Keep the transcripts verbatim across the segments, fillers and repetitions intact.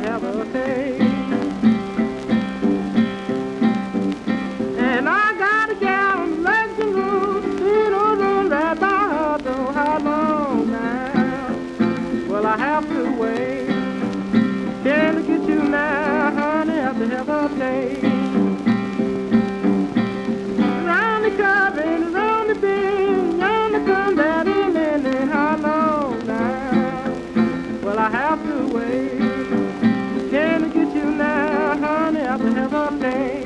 have a taste. And I got a gal in Lexington Road, you know, run right by her door. How long now will I have to wait? Can I get you now, honey, have to have a taste. Around the curve and around the bend, around the come down in and then how long now will I have to wait? Can I get you now, honey, have to have a taste.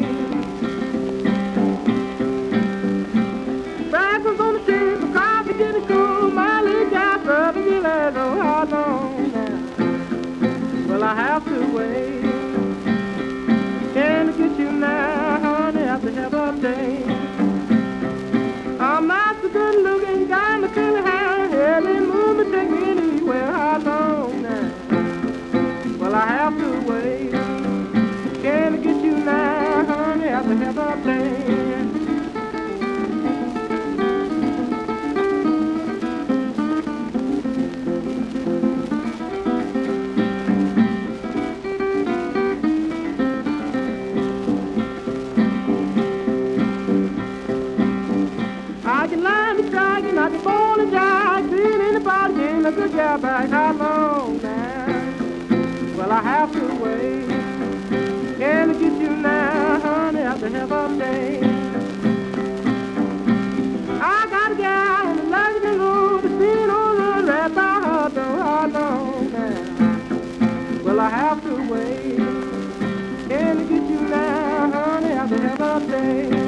Breakfast on the street, my coffee getting cool, my little gas up and you let know how long now will I have to wait? Can I get you now, honey, have to have a taste. I'm not so good looking, got my curly hair, head and move me, take me anywhere. How long now will I have to wait? Can I get you now, honey, have to have a taste. I can line the dragon, I can ball and jog, clean in the body, getting a good job back. How long now will I have to wait? Can I get you now, honey, have to have a day? I got a gal in the Lexington Road, the scene on the right by her door. How long now will I have to wait? Can I get you now, honey, have to have a day?